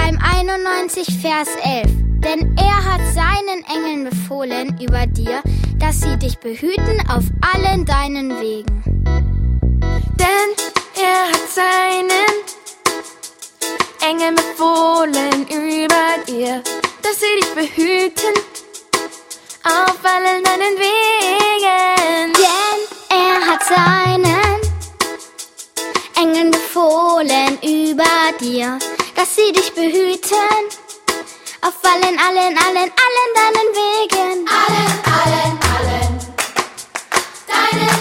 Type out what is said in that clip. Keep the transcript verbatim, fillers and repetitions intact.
Psalm einundneunzig, Vers elf. Denn er hat seinen Engeln befohlen über dir, dass sie dich behüten auf allen deinen Wegen. Denn er hat seinen Engeln befohlen über dir, dass sie dich behüten auf allen deinen Wegen. Denn er hat seinen Engeln befohlen über dir, dass sie dich behüten auf allen, allen, allen, allen deinen Wegen. Allen, allen, allen deinen